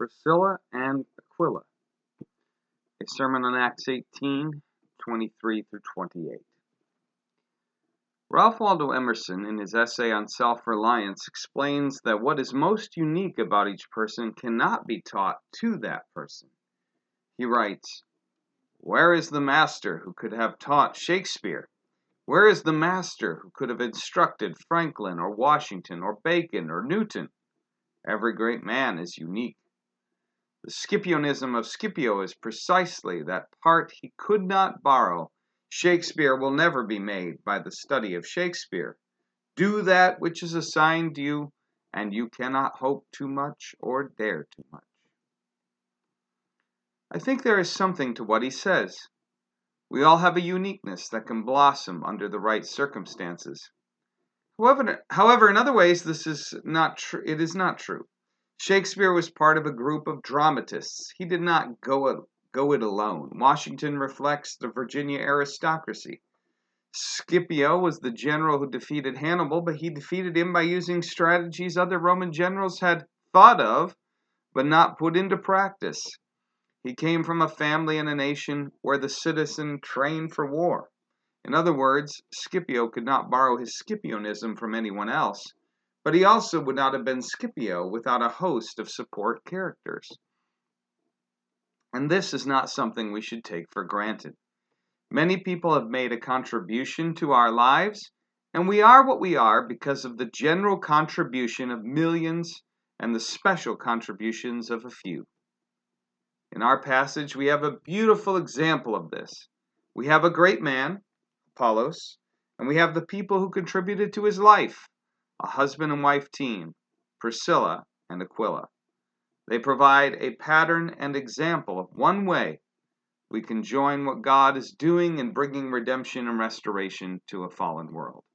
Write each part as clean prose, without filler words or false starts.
Priscilla and Aquila, a sermon on Acts 18:23 through 28. Ralph Waldo Emerson, in his essay on self-reliance, explains that what is most unique about each person cannot be taught to that person. He writes, "Where is the master who could have taught Shakespeare? Where is the master who could have instructed Franklin or Washington or Bacon or Newton? Every great man is unique. The Scipionism of Scipio is precisely that part he could not borrow. Shakespeare will never be made by the study of Shakespeare. Do that which is assigned you, and you cannot hope too much or dare too much." I think there is something to what he says. We all have a uniqueness that can blossom under the right circumstances. However, in other ways, this is not true. It is not true. Shakespeare was part of a group of dramatists. He did not go it alone. Washington reflects the Virginia aristocracy. Scipio was the general who defeated Hannibal, but he defeated him by using strategies other Roman generals had thought of, but not put into practice. He came from a family and a nation where the citizen trained for war. In other words, Scipio could not borrow his Scipionism from anyone else, but he also would not have been Scipio without a host of support characters. And this is not something we should take for granted. Many people have made a contribution to our lives, and we are what we are because of the general contribution of millions and the special contributions of a few. In our passage, we have a beautiful example of this. We have a great man, Apollos, and we have the people who contributed to his life, a husband and wife team, Priscilla and Aquila. They provide a pattern and example of one way we can join what God is doing in bringing redemption and restoration to a fallen world.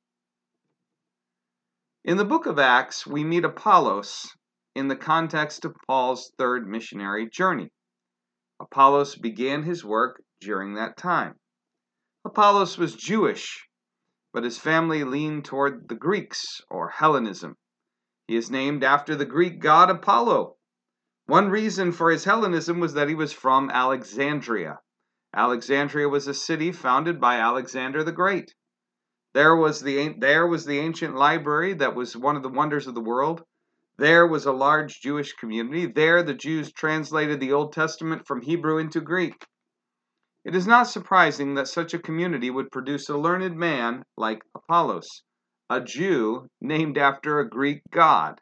In the book of Acts, we meet Apollos in the context of Paul's third missionary journey. Apollos began his work during that time. Apollos was Jewish, but his family leaned toward the Greeks, or Hellenism. He is named after the Greek god Apollo. One reason for his Hellenism was that he was from Alexandria. Alexandria was a city founded by Alexander the Great. There was the ancient library that was one of the wonders of the world. There was a large Jewish community. There the Jews translated the Old Testament from Hebrew into Greek. It is not surprising that such a community would produce a learned man like Apollos, a Jew named after a Greek god.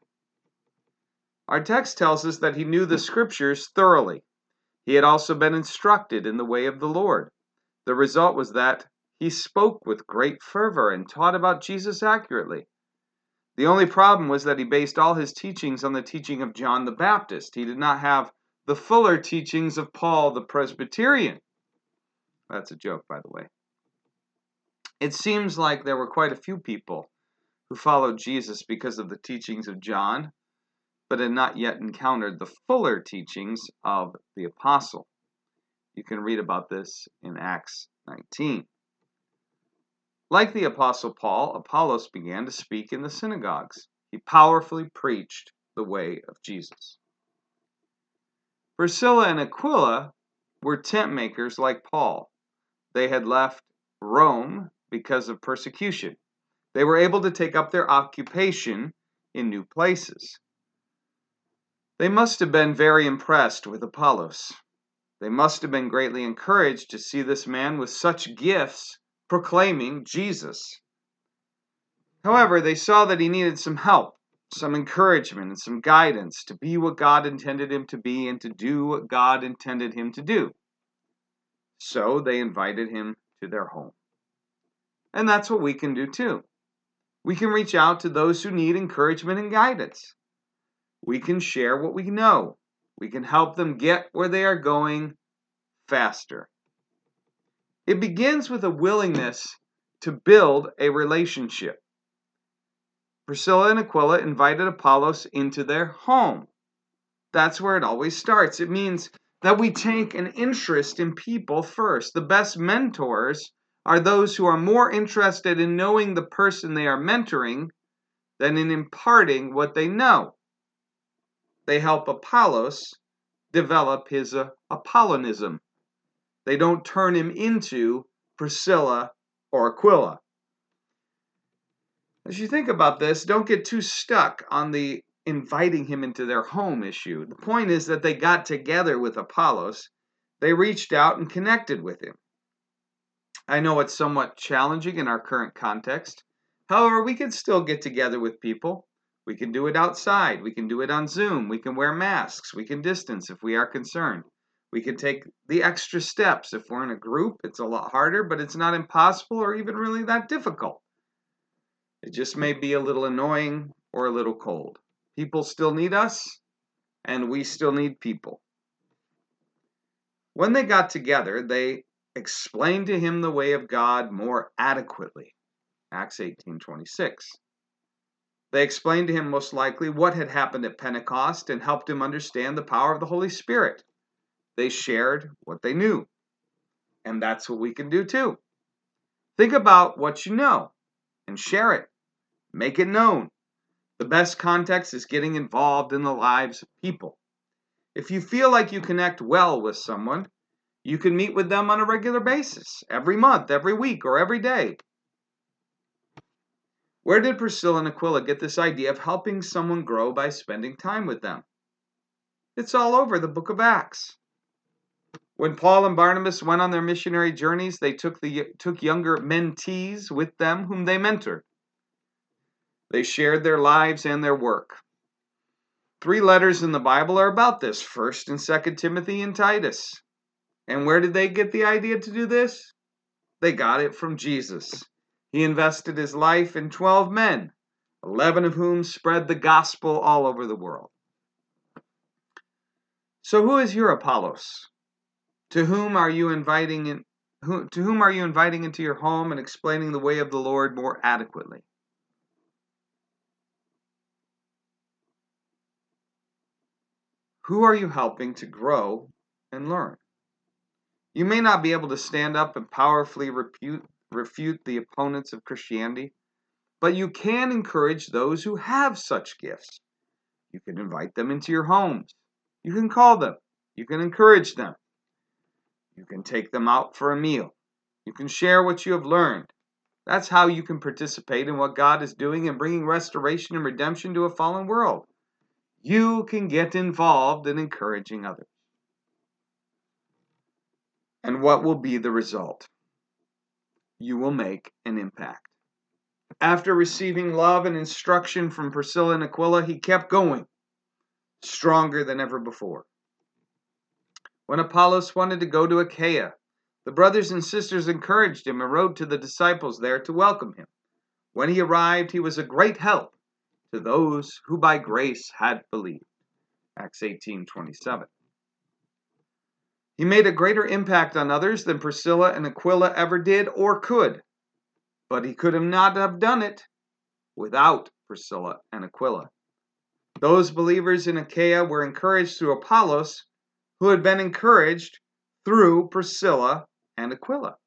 Our text tells us that he knew the Scriptures thoroughly. He had also been instructed in the way of the Lord. The result was that he spoke with great fervor and taught about Jesus accurately. The only problem was that he based all his teachings on the teaching of John the Baptist. He did not have the fuller teachings of Paul the Presbyterian. That's a joke, by the way. It seems like there were quite a few people who followed Jesus because of the teachings of John, but had not yet encountered the fuller teachings of the apostle. You can read about this in Acts 19. Like the apostle Paul, Apollos began to speak in the synagogues. He powerfully preached the way of Jesus. Priscilla and Aquila were tent makers like Paul. They had left Rome because of persecution. They were able to take up their occupation in new places. They must have been very impressed with Apollos. They must have been greatly encouraged to see this man with such gifts proclaiming Jesus. However, they saw that he needed some help, some encouragement, and some guidance to be what God intended him to be and to do what God intended him to do. So they invited him to their home. And that's what we can do too. We can reach out to those who need encouragement and guidance. We can share what we know. We can help them get where they are going faster. It begins with a willingness to build a relationship. Priscilla and Aquila invited Apollos into their home. That's where it always starts. It means that we take an interest in people first. The best mentors are those who are more interested in knowing the person they are mentoring than in imparting what they know. They help Apollos develop his Apollonism. They don't turn him into Priscilla or Aquila. As you think about this, don't get too stuck on the inviting him into their home issue. The point is that they got together with Apollos. They reached out and connected with him. I know it's somewhat challenging in our current context. However, we can still get together with people. We can do it outside. We can do it on Zoom. We can wear masks. We can distance if we are concerned. We can take the extra steps. If we're in a group, it's a lot harder, but it's not impossible or even really that difficult. It just may be a little annoying or a little cold. People still need us, and we still need people. When they got together, they explained to him the way of God more adequately. Acts 18:26. They explained to him most likely what had happened at Pentecost and helped him understand the power of the Holy Spirit. They shared what they knew. And that's what we can do too. Think about what you know and share it. Make it known. The best context is getting involved in the lives of people. If you feel like you connect well with someone, you can meet with them on a regular basis, every month, every week, or every day. Where did Priscilla and Aquila get this idea of helping someone grow by spending time with them? It's all over the book of Acts. When Paul and Barnabas went on their missionary journeys, they took younger mentees with them whom they mentored. They shared their lives and their work. 3 letters in the Bible are about this, 1st and 2nd Timothy and Titus. And where did they get the idea to do this? They got it from Jesus. He invested his life in 12 men, 11 of whom spread the gospel all over the world. So who is your Apollos? To whom are you inviting into your home and explaining the way of the Lord more adequately? Who are you helping to grow and learn? You may not be able to stand up and powerfully refute the opponents of Christianity, but you can encourage those who have such gifts. You can invite them into your homes. You can call them. You can encourage them. You can take them out for a meal. You can share what you have learned. That's how you can participate in what God is doing in bringing restoration and redemption to a fallen world. You can get involved in encouraging others. And what will be the result? You will make an impact. After receiving love and instruction from Priscilla and Aquila, he kept going, stronger than ever before. When Apollos wanted to go to Achaia, the brothers and sisters encouraged him and wrote to the disciples there to welcome him. When he arrived, he was a great help to those who by grace had believed. Acts 18:27. He made a greater impact on others than Priscilla and Aquila ever did or could, but he could not have done it without Priscilla and Aquila. Those believers in Achaia were encouraged through Apollos, who had been encouraged through Priscilla and Aquila.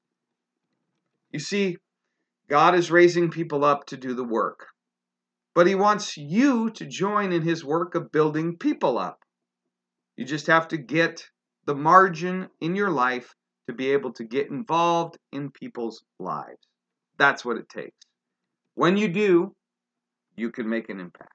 You see, God is raising people up to do the work, but he wants you to join in his work of building people up. You just have to get the margin in your life to be able to get involved in people's lives. That's what it takes. When you do, you can make an impact.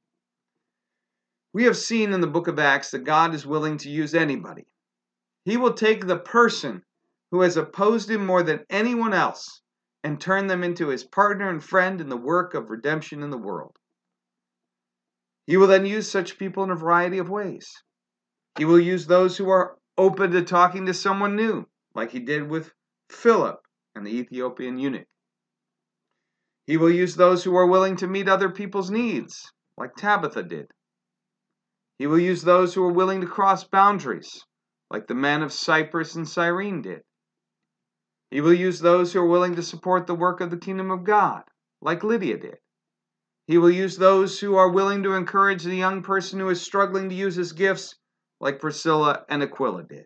We have seen in the book of Acts that God is willing to use anybody. He will take the person who has opposed him more than anyone else and turn them into his partner and friend in the work of redemption in the world. He will then use such people in a variety of ways. He will use those who are open to talking to someone new, like he did with Philip and the Ethiopian eunuch. He will use those who are willing to meet other people's needs, like Tabitha did. He will use those who are willing to cross boundaries, like the men of Cyprus and Cyrene did. He will use those who are willing to support the work of the kingdom of God, like Lydia did. He will use those who are willing to encourage the young person who is struggling to use his gifts, like Priscilla and Aquila did.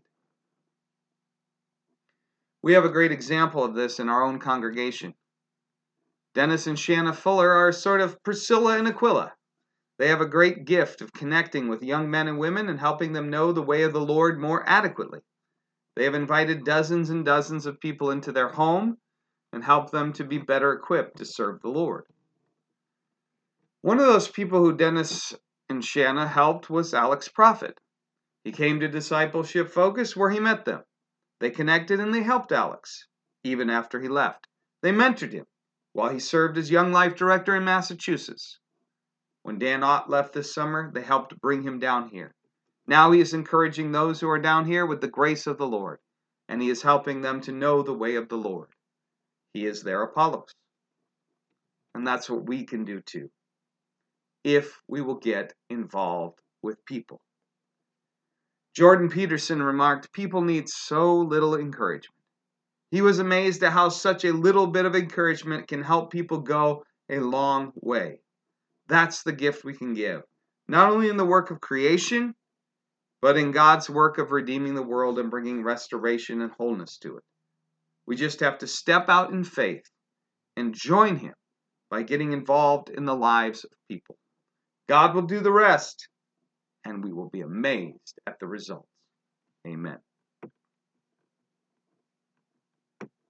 We have a great example of this in our own congregation. Dennis and Shanna Fuller are sort of Priscilla and Aquila. They have a great gift of connecting with young men and women and helping them know the way of the Lord more adequately. They have invited dozens and dozens of people into their home and helped them to be better equipped to serve the Lord. One of those people who Dennis and Shanna helped was Alex Prophet. He came to Discipleship Focus where he met them. They connected and they helped Alex, even after he left. They mentored him while he served as Young Life Director in Massachusetts. When Dan Ott left this summer, they helped bring him down here. Now he is encouraging those who are down here with the grace of the Lord, and he is helping them to know the way of the Lord. He is their Apollos. And that's what we can do too, if we will get involved with people. Jordan Peterson remarked, "People need so little encouragement." He was amazed at how such a little bit of encouragement can help people go a long way. That's the gift we can give, not only in the work of creation, but in God's work of redeeming the world and bringing restoration and wholeness to it. We just have to step out in faith and join Him by getting involved in the lives of people. God will do the rest, and we will be amazed at the results. Amen.